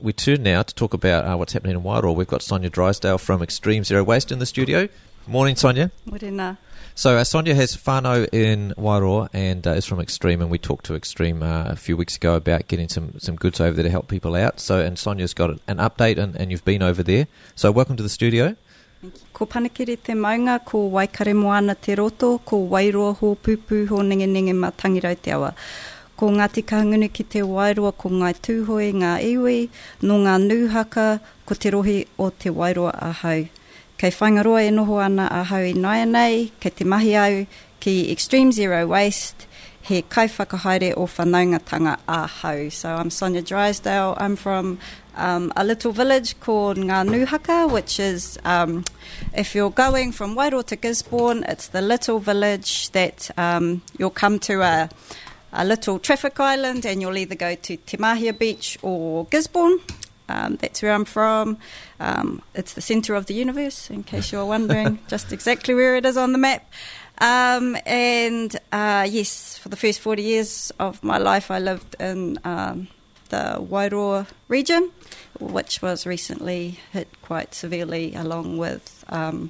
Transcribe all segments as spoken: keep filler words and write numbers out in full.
we turn now to talk about uh, what's happening in Wairoa. We've got Sonia Drysdale from Extreme Zero Waste in the studio. Morning, Sonia. Morena. So uh, Sonia has whānau in Wairoa and uh, is from Extreme, and we talked to Extreme uh, a few weeks ago about getting some, some goods over there to help people out. So, and Sonia's got an update, and, and you've been over there. So welcome to the studio. Ko Panakiri te maunga, ko Waikare moana te roto, ko Wairoa ho pupu ho ninge ninge ma tangirau te awa. Ko Ngāti Kahungunu ki te Wairoa, ko Ngai Tūhoi, ngā iwi, no ngā nūhaka, ko te rohi o te Wairoa ahau. Kei whaingaroa e noho ana ahau i Naia nei, kei te mahi au ki Extreme Zero Waste, he kai whakahaere o whanaungatanga ahau. So I'm Sonia Drysdale. I'm from um, a little village called Ngā Nūhaka, which is, um, if you're going from Wairoa to Gisborne, it's the little village that um, you'll come to a, a little traffic island, and you'll either go to Te Mahia Beach or Gisborne. Um, that's where I'm from. Um, it's the centre of the universe, in case you're wondering just exactly where it is on the map. Um, and uh, yes, for the first forty years of my life, I lived in um, the Wairoa region, which was recently hit quite severely, along with um,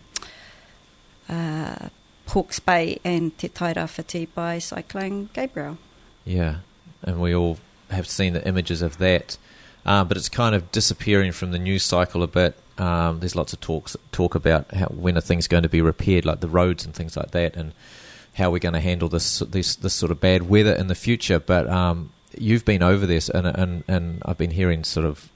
uh, Hawke's Bay and Te Tairāwhiti by Cyclone Gabriel. Yeah, and we all have seen the images of that. Uh, but it's kind of disappearing from the news cycle a bit. Um, there's lots of talks talk about how, when a thing's going to be repaired, like the roads and things like that, and how we're going to handle this this, this sort of bad weather in the future. But um, you've been over this, and, and and I've been hearing sort of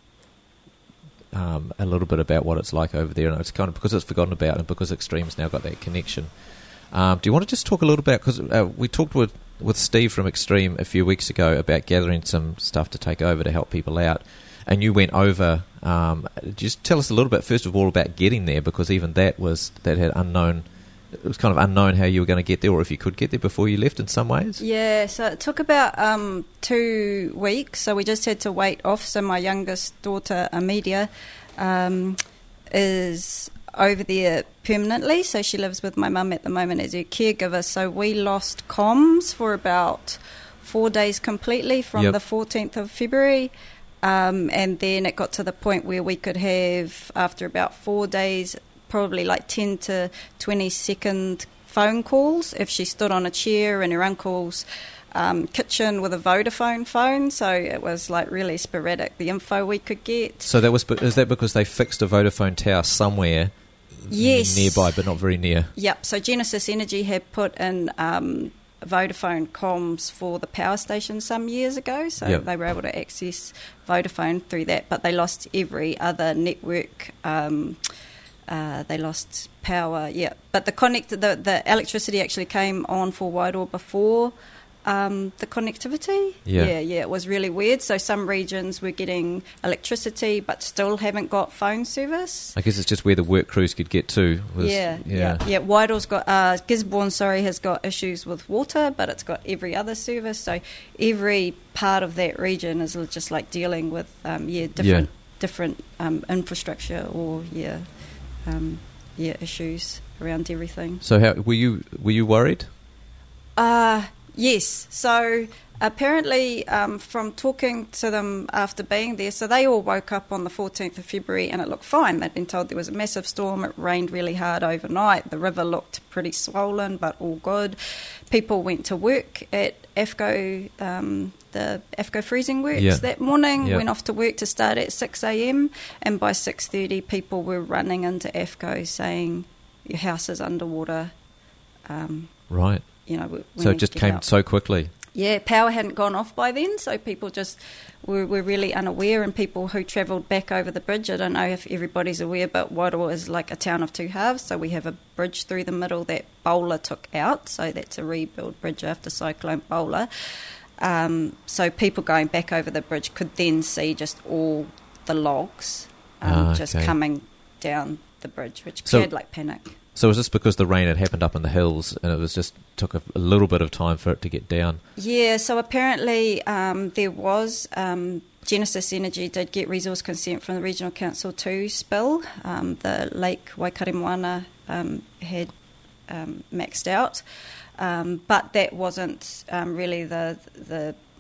um, a little bit about what it's like over there, and it's kind of because it's forgotten about, and because Extreme's now got that connection. Um, do you want to just talk a little about, because uh, we talked with, with Steve from Extreme a few weeks ago about gathering some stuff to take over to help people out, and you went over, um, just tell us a little bit first of all about getting there, because even that was, that had unknown, it was kind of unknown how you were going to get there, or if you could get there before you left in some ways. Yeah, so it took about um, two weeks, so we just had to wait off. So my youngest daughter, Amelia, um, is over there permanently, so she lives with my mum at the moment as her caregiver. So we lost comms for about four days completely from yep. the fourteenth of February, um, and then it got to the point where we could have, after about four days, probably like ten to twenty second phone calls if she stood on a chair in her uncle's um, kitchen with a Vodafone phone. So it was like really sporadic, the info we could get. So that was, is that because they fixed a Vodafone tower somewhere? Yes. Nearby, but not very near. Yep. So Genesis Energy had put in um, Vodafone comms for the power station some years ago, so yep. they were able to access Vodafone through that, but they lost every other network. Um, uh, they lost power, yeah. But the connect, the, the electricity actually came on for Wairoa before Um, the connectivity, yeah. yeah, yeah, it was really weird. So some regions were getting electricity but still haven't got phone service. I guess it's just where the work crews could get to. Was, yeah, yeah, yeah, yeah. Wairoa's got, uh, Gisborne, sorry, has got issues with water, but it's got every other service. So every part of that region is just like dealing with, um, yeah, different, yeah. different um, infrastructure or yeah, um, yeah, issues around everything. So how were you? Were you worried? Uh Yes, so apparently um, from talking to them after being there, so they all woke up on the fourteenth of February and it looked fine. They'd been told there was a massive storm, it rained really hard overnight, the river looked pretty swollen but all good. People went to work at AFCO, um, the AFCO freezing works yeah. that morning, yeah. went off to work to start at six a.m. and by six thirty people were running into AFCO saying your house is underwater. Um, right. You know, we, we so it just came out. so quickly. Yeah, power hadn't gone off by then, so people just were, were really unaware, and people who travelled back over the bridge, I don't know if everybody's aware, but Wairoa is like a town of two halves, so we have a bridge through the middle that Bowler took out, so that's a rebuild bridge after Cyclone Bowler. Um, so people going back over the bridge could then see just all the logs um, ah, okay. just coming down the bridge, which so, created like panic. So was this because the rain had happened up in the hills and it was just took a, a little bit of time for it to get down? Yeah, so apparently um, there was, um, Genesis Energy did get resource consent from the Regional Council to spill. Um, the Lake Waikare moana um, had um, maxed out, um, but that wasn't um, really the the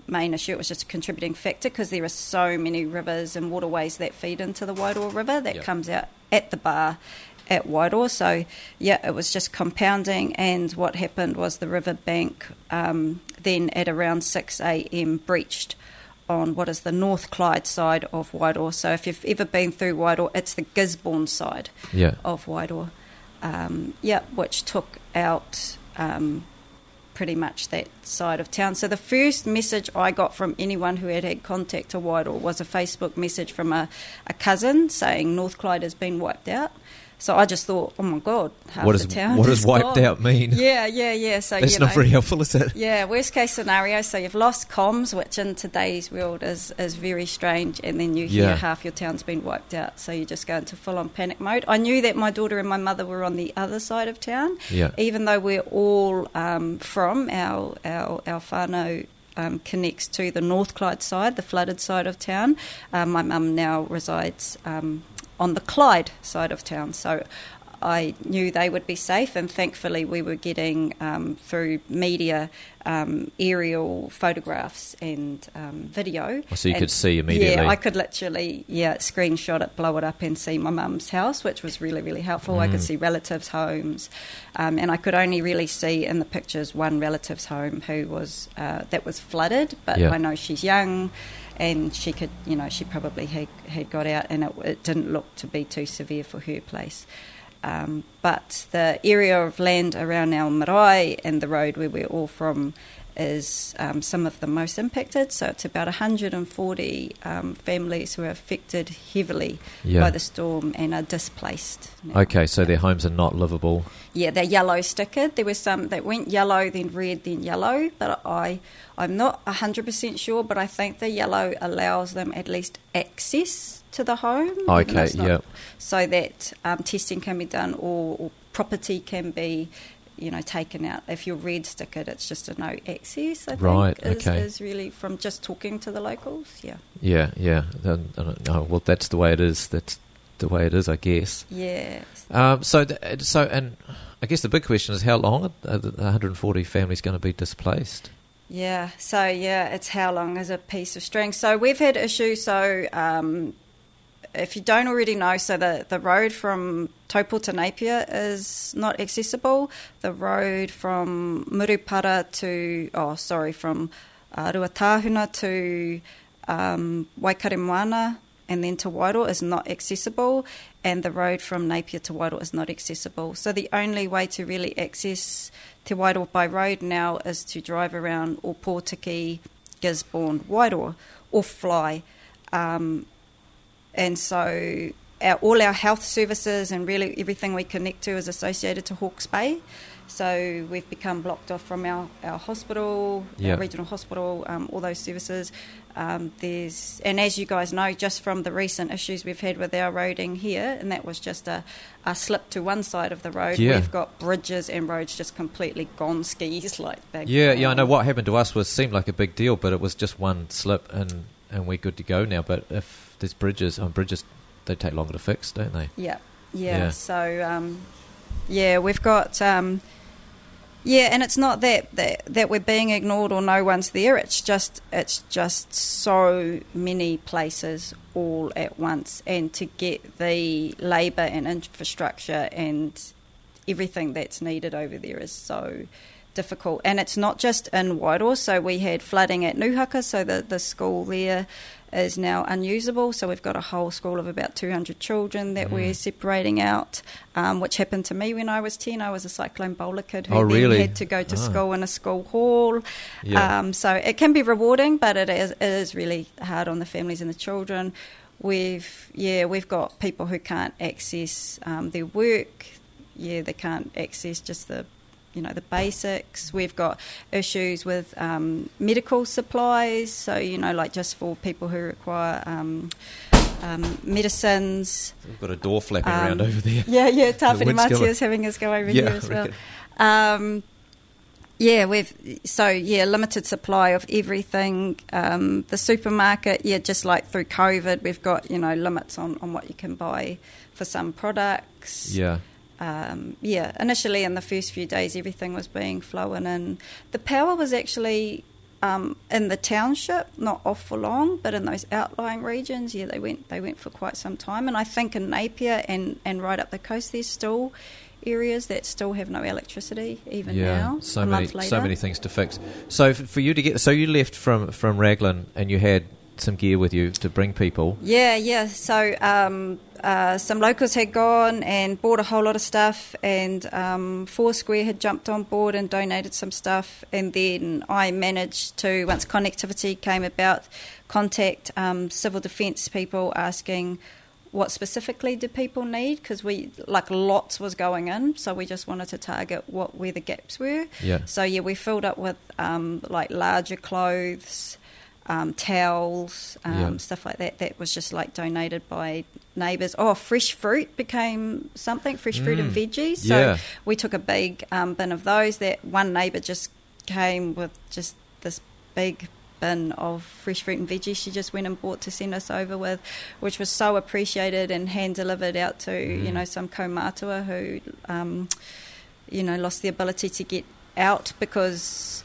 main issue. It was just a contributing factor because there are so many rivers and waterways that feed into the Wairoa River that yep. comes out at the bar at Wairoa. So, yeah, it was just compounding, and what happened was the riverbank um, then at around six a.m. breached on what is the North Clyde side of Wairoa. So if you've ever been through Wairoa, it's the Gisborne side yeah. of Wairoa. Um, yeah, which took out um, pretty much that side of town. So the first message I got from anyone who had had contact to Wairoa was a Facebook message from a, a cousin saying North Clyde has been wiped out. So I just thought, oh my God, half what the is, town What does wiped gone. out mean? Yeah, yeah, yeah. So That's you not know, very helpful, is it? Yeah, worst case scenario. So you've lost comms, which in today's world is, is very strange, and then you hear yeah. half your town's been wiped out. So you just go into full-on panic mode. I knew that my daughter and my mother were on the other side of town, yeah. even though we're all um, from our our our whānau. Um, connects to the North Clyde side, the flooded side of town. Um, my mum now resides um, on the Clyde side of town, so I knew they would be safe, and thankfully we were getting um, through media um, aerial photographs and um, video. Oh, so you and could see immediately. Yeah, I could literally yeah screenshot it, blow it up, and see my mum's house, which was really really helpful. Mm. I could see relatives' homes, um, and I could only really see in the pictures one relative's home who was uh, that was flooded. But yeah. I know she's young, and she could, you know, she probably had, had got out, and it, it didn't look to be too severe for her place. Um, but the area of land around our marae and the road where we're all from is um, some of the most impacted. So it's about one hundred forty um, families who are affected heavily yeah. by the storm and are displaced now. Okay, so their homes are not livable. Yeah, they're yellow stickered. There were some that went yellow, then red, then yellow. But I, I'm not one hundred percent sure, but I think the yellow allows them at least access to the home. Okay, yeah. So that um, testing can be done, or, or property can be, you know, taken out. If you're red stickered, it's just a no access, I think. Right, is, okay. is really from just talking to the locals, yeah. Yeah, yeah. I don't know. Well, that's the way it is. That's the way it is, I guess. Yeah. Um, so, th- so, and I guess the big question is how long are the one hundred forty families going to be displaced? Yeah, so yeah, it's how long is a piece of string. So we've had issues, so um, if you don't already know, so the, the road from Taupo to Napier is not accessible. The road from Murupara to, oh, sorry, from uh, Ruatahuna to um, Waikaremoana and then to Wairoa is not accessible, and the road from Napier to Wairoa is not accessible. So the only way to really access Te Wairoa by road now is to drive around Opotiki, Gisborne, Wairoa, or fly. Um, and so our, all our health services and really everything we connect to is associated to Hawke's Bay. So we've become blocked off from our, our hospital, yeah. our regional hospital, um, all those services. Um, there's and as you guys know, just from the recent issues we've had with our roading here, and that was just a, a slip to one side of the road. Yeah. We've got bridges and roads just completely gone skis like that. Yeah, yeah. I know what happened to us was seemed like a big deal, but it was just one slip, and, and we're good to go now. But if there's bridges, on bridges, they take longer to fix, don't they? Yeah, yeah. Yeah. So um, yeah, we've got. Um, Yeah, and it's not that, that that we're being ignored or no one's there. It's just it's just so many places all at once, and to get the labour and infrastructure and everything that's needed over there is so difficult. And it's not just in Wairoa. So we had flooding at Nuhaka, so the, the school there is now unusable. So we've got a whole school of about two hundred children that mm. we're separating out, um, which happened to me when I was ten. I was a cyclone bowler kid who oh, then really? had to go to oh. school in a school hall. Yeah. Um, so it can be rewarding, but it is, it is really hard on the families and the children. We've yeah, we've got people who can't access um, their work. Yeah, they can't access just the you know, the basics. We've got issues with um, medical supplies, so, you know, like just for people who require um, um, medicines. We've got a door flapping um, around over there. Yeah, yeah, Tawhiri The Mati wind's is having us go over Yeah, here as I well. Um, yeah, we've, so, yeah, limited supply of everything. Um, the supermarket, yeah, just like through COVID, we've got, you know, limits on, on what you can buy for some products. Yeah. Um, yeah, initially in the first few days, everything was being flown in. The power was actually um, in the township, not off for long, but in those outlying regions, yeah, they went they went for quite some time. And I think in Napier and, and right up the coast, there's still areas that still have no electricity even yeah, now. so a many month later. so many things to fix. So for, for you to get, so you left from from Raglan and you had some gear with you to bring people. Yeah, yeah. So um, uh, some locals had gone and bought a whole lot of stuff, and um, Foursquare had jumped on board and donated some stuff. And then I managed to, once connectivity came about, contact um, civil defence people asking what specifically do people need, because we, like, lots was going in, so we just wanted to target what where the gaps were. Yeah. So yeah, we filled up with um, like larger clothes, Um, towels, um, yeah. stuff like that. That was just like donated by neighbours. Oh, fresh fruit became something, fresh fruit Mm. and veggies. So Yeah. we took a big um, bin of those. That one neighbour just came with just this big bin of fresh fruit and veggies she just went and bought to send us over with, which was so appreciated, and hand delivered out to, Mm. you know, some kaumātua who, um, you know, lost the ability to get out because...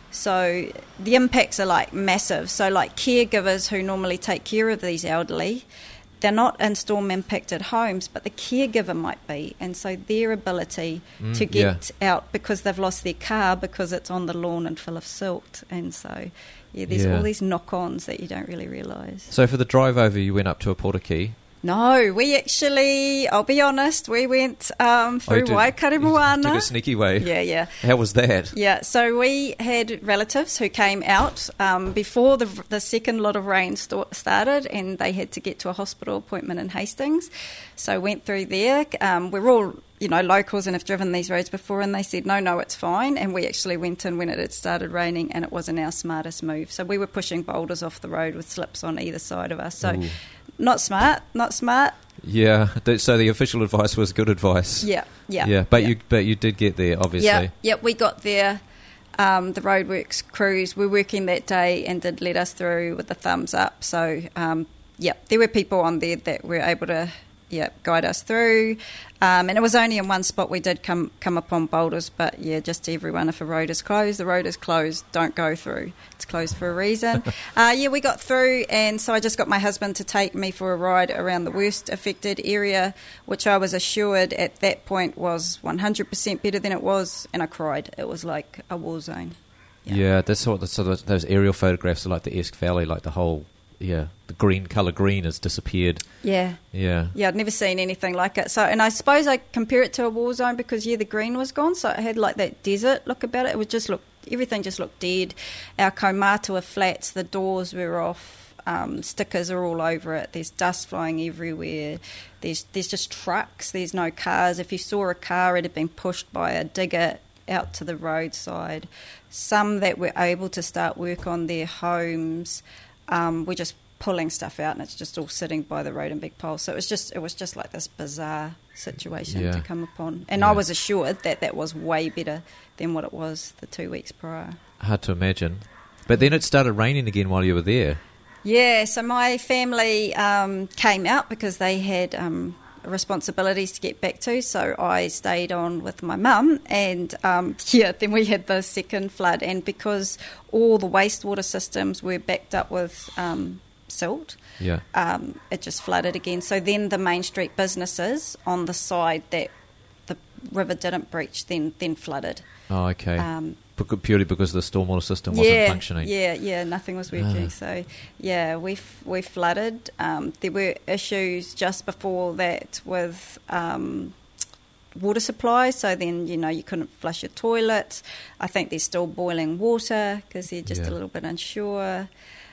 So the impacts are like massive. So like caregivers who normally take care of these elderly, they're not in storm impacted homes, but the caregiver might be. And so their ability Mm, to get out because they've lost their car because it's on the lawn and full of silt. And so, yeah, there's Yeah. all these knock-ons that you don't really realise. So for the drive over, you went up to a Portakey. No, we actually, I'll be honest, we went um, Oh, you through did- Waikaremoana. you took a sneaky way. Yeah, yeah. How was that? Yeah, so we had relatives who came out um, before the the second lot of rain st- started, and they had to get to a hospital appointment in Hastings. So went through there. Um, we're all, you know, locals and have driven these roads before, and they said, no, no, it's fine. And we actually went in when it had started raining, and it wasn't our smartest move. So we were pushing boulders off the road with slips on either side of us. So Ooh. not smart, not smart. Yeah. th- So the official advice was good advice. Yeah, yeah. Yeah, but yeah. you but you did get there, obviously. Yeah, yeah, we got there. Um, the roadworks crews were working that day and did let us through with the thumbs up. So, um, yeah, there were people on there that were able to, yeah, guide us through. Um, and it was only in one spot we did come come upon boulders, but yeah, just to everyone, if a road is closed, the road is closed, don't go through. It's closed for a reason. uh, yeah, we got through, and so I just got my husband to take me for a ride around the worst affected area, which I was assured at that point was one hundred percent better than it was, and I cried. It was like a war zone. Yeah, Yeah. that's what the, so those, those aerial photographs of like the Esk Valley, like the whole, yeah, the green colour green has disappeared. Yeah. Yeah. Yeah, I'd never seen anything like it. So, and I suppose I compare it to a war zone because, yeah, the green was gone, so it had like that desert look about it. It would just look, everything just looked dead. Our kaumātua flats, the doors were off, um, stickers are all over it. There's dust flying everywhere. There's there's just trucks. There's no cars. If you saw a car, it had been pushed by a digger out to the roadside. Some that were able to start work on their homes um, were just pulling stuff out, and it's just all sitting by the road in big piles. So it was just it was just like this bizarre situation Yeah. to come upon. And Yeah. I was assured that that was way better than what it was the two weeks prior. Hard to imagine. But then it started raining again while you were there. Yeah, so my family um, came out because they had um, responsibilities to get back to, so I stayed on with my mum, and um, yeah, then we had the second flood, and because all the wastewater systems were backed up with um, silt, Yeah. um, it just flooded again. So then the Main Street businesses on the side that the river didn't breach then, then flooded. Oh, okay. Um, Bec- purely because the stormwater system wasn't yeah, functioning. Yeah, yeah, nothing was working. Ah. So, yeah, we f- we flooded. Um, there were issues just before that with um, water supply. So then, you know, you couldn't flush your toilet. I think there's still boiling water because they're just Yeah. a little bit unsure.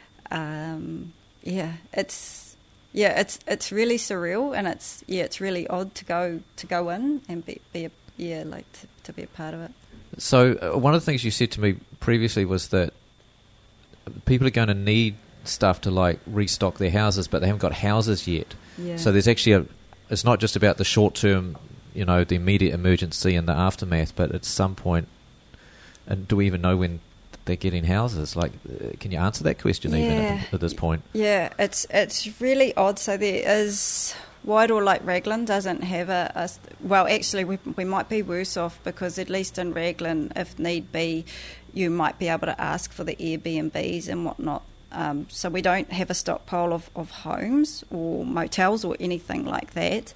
Um, yeah, it's yeah, it's it's really surreal, and it's yeah, it's really odd to go to go in and be, be a, yeah, like to, to be a part of it. So uh, one of the things you said to me previously was that people are going to need stuff to like restock their houses, but they haven't got houses yet. Yeah. So there's actually a. It's not just about the short term, you know, the immediate emergency and the aftermath, but at some point, and do we even know when they're getting houses? Like, uh, can you answer that question even Yeah. at, at this point? Yeah, it's it's really odd. So there is Wairoa, like Raglan, doesn't have a, a well. Actually, we we might be worse off because at least in Raglan, if need be, you might be able to ask for the Airbnbs and whatnot. Um, so we don't have a stockpile of, of homes or motels or anything like that.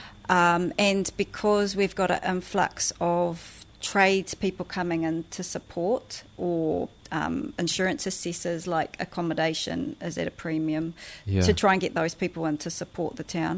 Um, and because we've got an influx of tradespeople coming in to support, or um, insurance assessors, like accommodation is at a premium, yeah. to try and get those people in to support the town.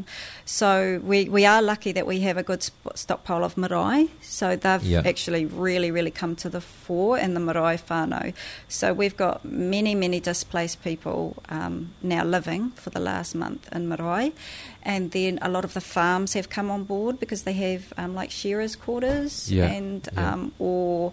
So we, we are lucky that we have a good sp- stockpile of marae. So they've yeah. actually really, really come to the fore in the marae whānau. So we've got many, many displaced people um, now living for the last month in marae. And then a lot of the farms have come on board because they have um, like shearers' quarters yeah. and yeah. um, or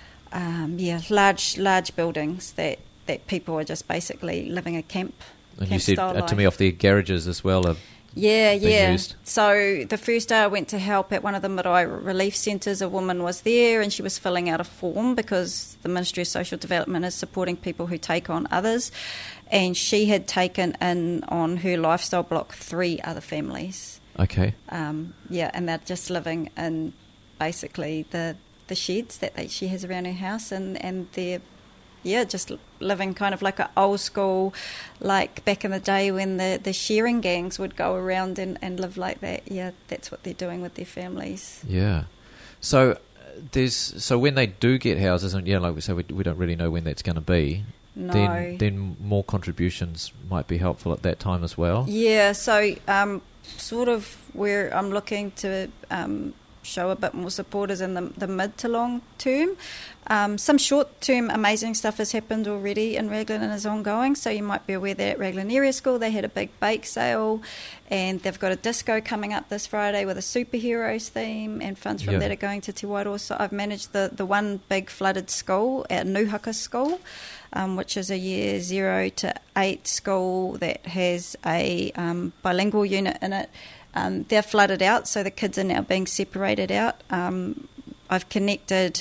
um, yeah large large buildings that, that people are just basically living a camp. And camp you said uh, to me off the garages as well. Are yeah, yeah. Used. So the first day I went to help at one of the marae relief centres, a woman was there and she was filling out a form because the Ministry of Social Development is supporting people who take on others. And she had taken in on her lifestyle block three other families. Okay. Um, yeah, and they're just living in basically the the sheds that they, she has around her house, and, and they're, yeah, just living kind of like an old school, like back in the day when the, the shearing gangs would go around and, and live like that. Yeah, that's what they're doing with their families. Yeah. So uh, there's so when they do get houses, and yeah, like we say, we, we don't really know when that's going to be. No. Then, then more contributions might be helpful at that time as well. Yeah, so um, sort of where I'm looking to um, show a bit more support is in the, the mid to long term. Um, some short-term amazing stuff has happened already in Raglan and is ongoing. So you might be aware that at Raglan Area School they had a big bake sale, and they've got a disco coming up this Friday with a superheroes theme, and funds from yeah. that are going to Te Wairoa. So I've managed the, the one big flooded school at Nuhaka School, um, which is a year zero to eight school that has a um, bilingual unit in it. Um, they're flooded out, so the kids are now being separated out. Um, I've connected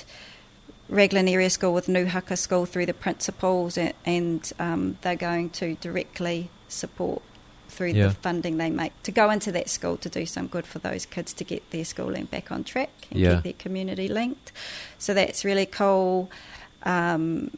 Raglan Area School with Nuhaka School through the principals, and, and um, they're going to directly support through yeah. the funding they make to go into that school to do some good for those kids to get their schooling back on track and yeah. get their community linked. So that's really cool. Um,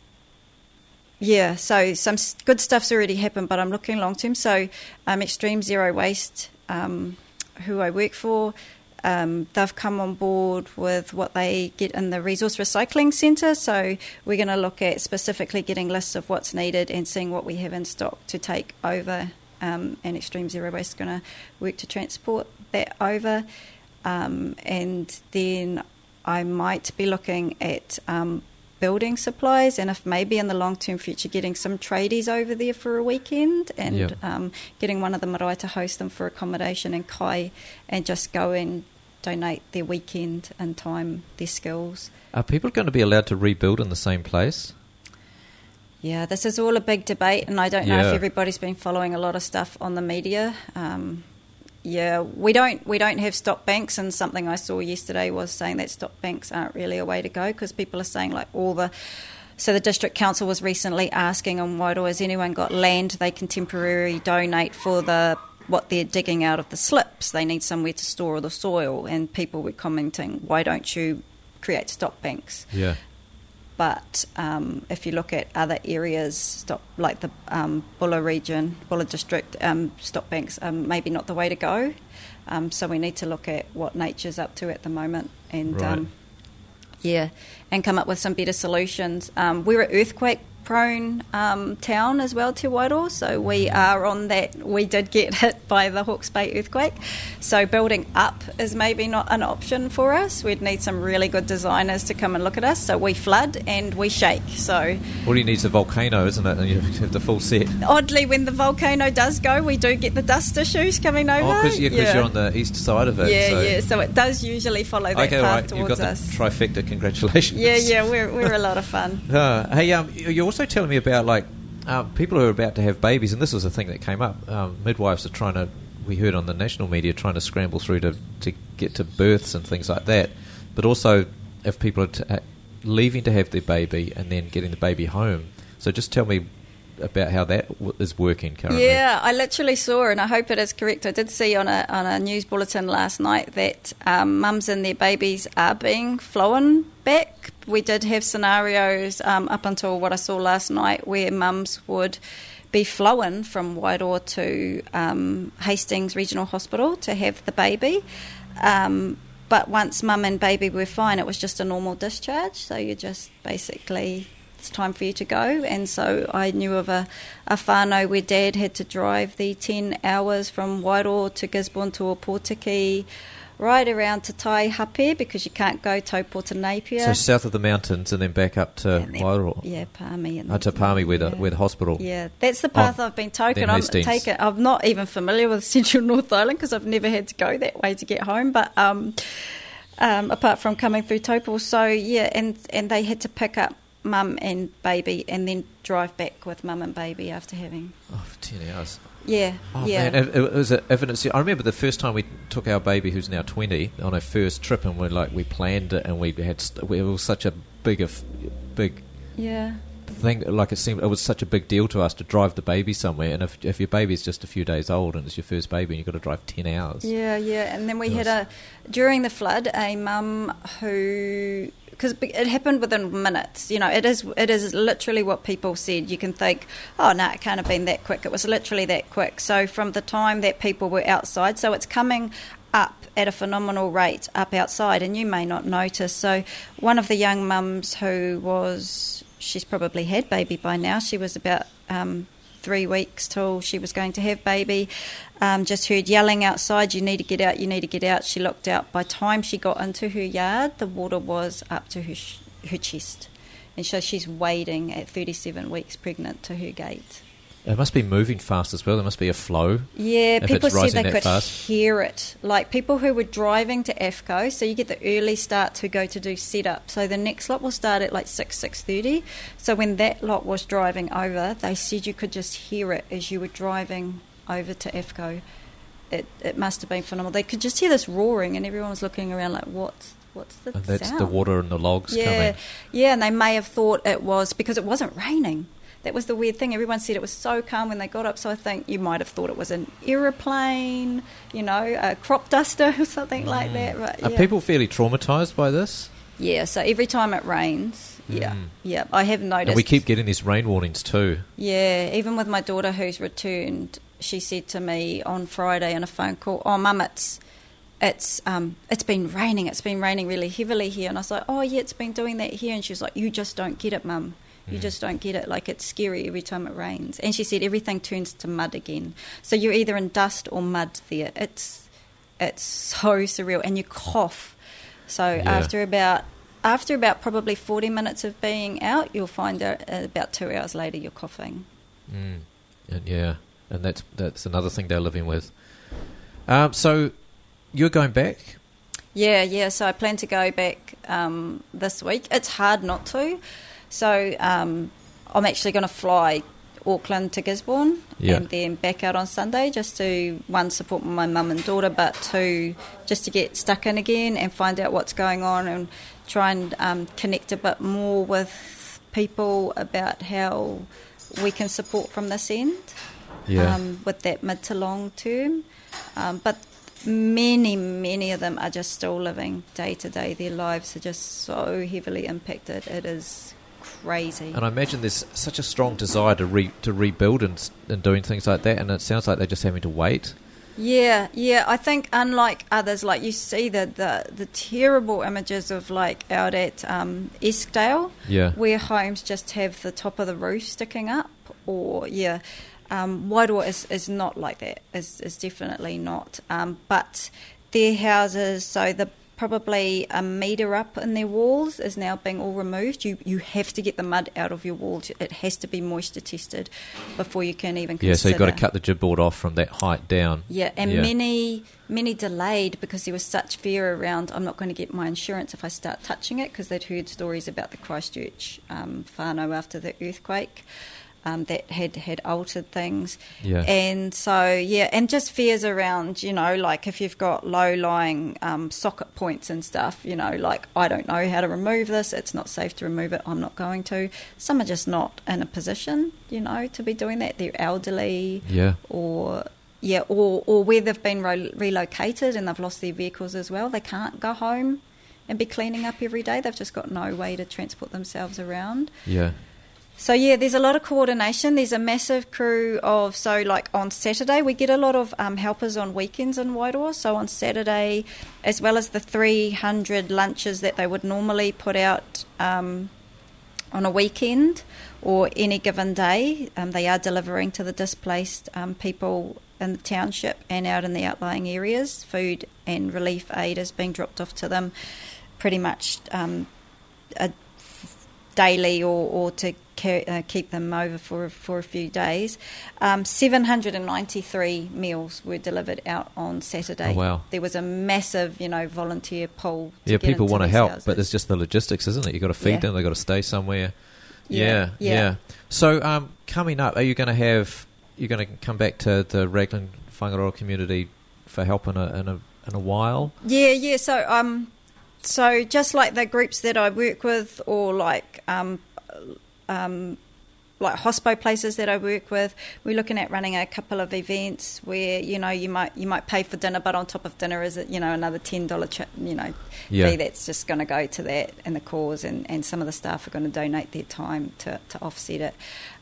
yeah, so some good stuff's already happened, but I'm looking long term. So um, Extreme Zero Waste, um, who I work for, Um, they've come on board with what they get in the Resource Recycling Centre. So we're going to look at specifically getting lists of what's needed and seeing what we have in stock to take over. Um, and Extreme Zero Waste is going to work to transport that over. Um, and then I might be looking at um, building supplies, and if maybe in the long-term future getting some tradies over there for a weekend, and yep. um, getting one of the marae to host them for accommodation and kai, and just go and donate their weekend and time, their skills. Are people going to be allowed to rebuild in the same place? Yeah, this is all a big debate, and I don't yeah. know if everybody's been following a lot of stuff on the media. Um, yeah, we don't we don't have stop banks, and something I saw yesterday was saying that stop banks aren't really a way to go, because people are saying like all the... So the District Council was recently asking on Wairoa, has anyone got land they can temporarily donate for the what they're digging out of the slips? They need somewhere to store all the soil, and people were commenting, why don't you create stop banks? Yeah. But um, if you look at other areas, stop like the um, Bulla region, Bulla district, um, stop banks are maybe not the way to go. Um, so we need to look at what nature's up to at the moment, and right. um, yeah, and come up with some better solutions. Um, we're an earthquake-prone um, town as well, Te Wairoa, so we are on that. We did get hit by the Hawke's Bay earthquake, so building up is maybe not an option for us. We'd need some really good designers to come and look at us. So we flood and we shake. So all you need is a volcano, isn't it? And you have the full set. Oddly, when the volcano does go, we do get the dust issues coming over. Oh, because yeah, yeah. you're on the east side of it. Yeah, so. yeah. So it does usually follow that okay, path right. towards You've got us. the trifecta. Congratulations. Yeah, yeah. We're we're a lot of fun. Uh, hey, um, you're also telling me about like um, people who are about to have babies, and this was a thing that came up. Um, midwives are trying to, we heard on the national media, trying to scramble through to, to get to births and things like that. But also, if people are t- uh, leaving to have their baby and then getting the baby home. So just tell me about how that w- is working currently. Yeah, I literally saw, and I hope it is correct. I did see on a on a news bulletin last night that um, mums and their babies are being flown back. We did have scenarios um, up until what I saw last night where mums would be flown from Wairoa to um, Hastings Regional Hospital to have the baby. Um, but once mum and baby were fine, it was just a normal discharge. So you just basically, it's time for you to go. And so I knew of a, a whānau where dad had to drive the ten hours from Wairoa to Gisborne to Opotiki, right around to Taihape because you can't go Taupo to Napier. So south of the mountains and then back up to And then- Wairoa. Yeah, Palmy. And Oh, to Palmy, where the yeah. where the hospital. Yeah, that's the path Oh, I've been taken. then I'm Hastings. taken. I'm not even familiar with Central North Island because I've never had to go that way to get home. But um, um, apart from coming through Taupo, so yeah, and and they had to pick up mum and baby and then drive back with mum and baby after having. Oh, for ten hours. Yeah, Oh yeah. man, it, it was a evidence. I remember the first time we took our baby, who's now twenty, on a first trip, and we like we planned it, and we had st- it was such a big, a f- big Yeah. thing. Like it seemed, it was such a big deal to us to drive the baby somewhere. And if if your baby's just a few days old and it's your first baby, and you've got to drive ten hours. Yeah, yeah. And then we It had was- a, during the flood, a mum who, because it happened within minutes, you know, it is it is literally what people said. You can think, oh, no, it can't have been that quick. It was literally that quick. So from the time that people were outside, so it's coming up at a phenomenal rate up outside, and you may not notice. So one of the young mums who was, she's probably had baby by now, she was about um, three weeks till she was going to have baby, um, just heard yelling outside, you need to get out, you need to get out. She looked out. By the time she got into her yard, the water was up to her, sh- her chest. And so she's wading at thirty-seven weeks pregnant to her gate. It must be moving fast as well. There must be a flow. Yeah, If people it's said rising they that could fast. hear it. Like people who were driving to AFCO, so you get the early start to go to do setup. So the next lot will start at like six, six thirty. So when that lot was driving over, they said you could just hear it as you were driving over to AFCO. It it must have been phenomenal. They could just hear this roaring, and everyone was looking around like, what's what's the And that's sound? the water and the logs Yeah, coming. yeah, and they may have thought it was because it wasn't raining. That was the weird thing. Everyone said it was so calm when they got up, so I think you might have thought it was an aeroplane, you know, a crop duster or something like that. But, Are yeah. people fairly traumatised by this? Yeah, so every time it rains, yeah, Mm. yeah, I have noticed. And we keep getting these rain warnings too. Yeah, even with my daughter who's returned, she said to me on Friday on a phone call, "Oh, Mum, it's it's um it's been raining. It's been raining really heavily here." And I was like, "Oh, yeah, it's been doing that here." And she was like, "You just don't get it, Mum. You Mm. just don't get it. Like it's scary every time it rains." And she said everything turns to mud again. So you're either in dust or mud there. It's it's so surreal, and you cough. So Yeah. after about after about probably forty minutes of being out, you'll find out uh, about two hours later you're coughing. Mm. And yeah, and that's that's another thing they're living with. Um, so you're going back? Yeah, yeah. So I plan to go back um, this week. It's hard not to. So um, I'm actually going to fly Auckland to Gisborne Yeah. and then back out on Sunday just to, one, support my mum and daughter, but two, just to get stuck in again and find out what's going on and try and um, connect a bit more with people about how we can support from this end Yeah. um, with that mid to long term. Um, but many, many of them are just still living day to day. Their lives are just so heavily impacted. It is crazy. And I imagine there's such a strong desire to re- to rebuild and, s- and doing things like that, and it sounds like they're just having to wait. Yeah, yeah. I think unlike others, like you see the the, the terrible images of like out at um, Eskdale, Yeah. where homes just have the top of the roof sticking up, or yeah, um, Wairoa is, is not like that. Is is definitely not. Um, but their houses, so the probably a metre up in their walls is now being all removed. You you have to get the mud out of your walls. It has to be moisture tested before you can even consider. Yeah, so you've got to cut the gibboard off from that height down. Yeah, and Yeah. many many delayed because there was such fear around, I'm not going to get my insurance if I start touching it, because they'd heard stories about the Christchurch um, whānau after the earthquake. um, that had, had altered things. Yeah. And so, yeah, and just fears around, you know, like if you've got low-lying um, socket points and stuff, you know, like I don't know how to remove this, it's not safe to remove it, I'm not going to. Some are just not in a position, you know, to be doing that. They're elderly, Yeah. or... Yeah, or, or where they've been re- relocated and they've lost their vehicles as well. They can't go home and be cleaning up every day. They've just got no way to transport themselves around. Yeah. So, yeah, there's a lot of coordination. There's a massive crew of, so like on Saturday, we get a lot of um, helpers on weekends in Wairoa. So on Saturday, as well as the three hundred lunches that they would normally put out um, on a weekend or any given day, um, they are delivering to the displaced um, people in the township and out in the outlying areas. Food and relief aid is being dropped off to them pretty much um, a daily or, or to ke- uh, keep them over for, for a few days. Um, seven hundred ninety-three meals were delivered out on Saturday. Oh, wow. There was a massive, you know, volunteer pull to Yeah, get people into want to these help, houses. but it's just the logistics, isn't it? You've got to feed Yeah. them, they've got to stay somewhere. Yeah, Yeah, yeah. yeah. So um, coming up, are you going to have, you're going to come back to the Raglan Whangaroa community for help in a, in a, in a while? Yeah, yeah. So, um, so just like the groups that I work with, or like, um, um, like hospo places that I work with, we're looking at running a couple of events where, you know, you might you might pay for dinner, but on top of dinner is, you know, another ten dollars ch- you know Yeah. fee that's just going to go to that and the cause, and, and some of the staff are going to donate their time to, to offset it.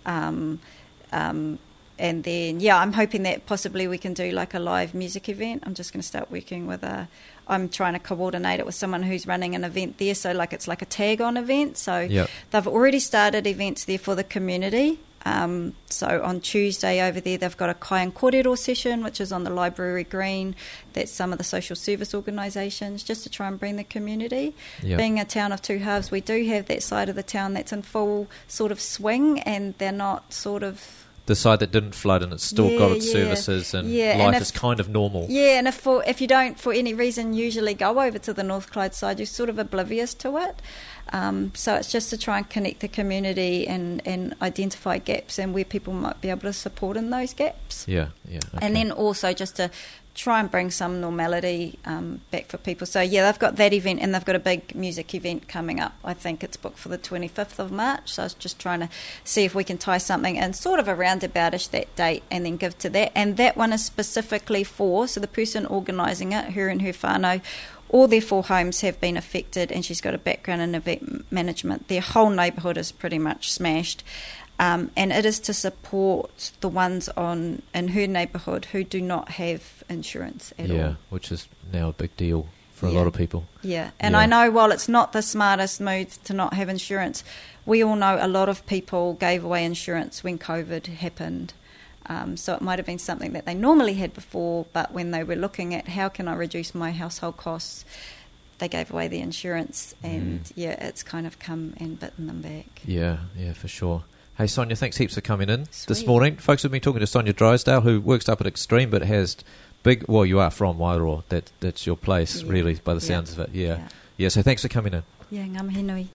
Um, um, and then, yeah, I'm hoping that possibly we can do like a live music event. I'm just going to start working with a, I'm trying to coordinate it with someone who's running an event there. So like it's like a tag-on event. So Yep. they've already started events there for the community. Um, so on Tuesday over there, they've got a kai and kōrero session, which is on the library green. That's some of the social service organisations, just to try and bring the community. Yep. Being a town of two halves, we do have that side of the town that's in full sort of swing, and they're not sort of... The side that didn't flood and it's still got Yeah, its yeah. services and Yeah, and life if- is kind of normal. Yeah, and if for, if you don't, for any reason, usually go over to the North Clyde side, you're sort of oblivious to it. Um, so it's just to try and connect the community and, and identify gaps and where people might be able to support in those gaps. Yeah, yeah. Okay. And then also just to try and bring some normality um, back for people. So, yeah, they've got that event, and they've got a big music event coming up. I think it's booked for the twenty-fifth of March. So I was just trying to see if we can tie something in sort of around aboutish that date and then give to that. And that one is specifically for, so the person organising it, her and her whānau, all their four homes have been affected, and she's got a background in event management. Their whole neighbourhood is pretty much smashed. Um, and it is to support the ones on in her neighbourhood who do not have insurance at yeah, all. which is now a big deal for a Yeah. lot of people. Yeah, and Yeah. I know while it's not the smartest move to not have insurance, we all know a lot of people gave away insurance when COVID happened. Um, so it might have been something that they normally had before, but when they were looking at how can I reduce my household costs, they gave away the insurance, and Mm. yeah, it's kind of come and bitten them back. Yeah, yeah, for sure. Hey, Sonia, thanks heaps for coming in this Sweet. morning. Folks, we've been talking to Sonia Drysdale, who works up at Extreme, but has big... Well, you are from Wairoa. That, that's your place, Yeah. really, by the Yeah. sounds of it. Yeah. Yeah. yeah, so thanks for coming in. Yeah, ngā mihi nui.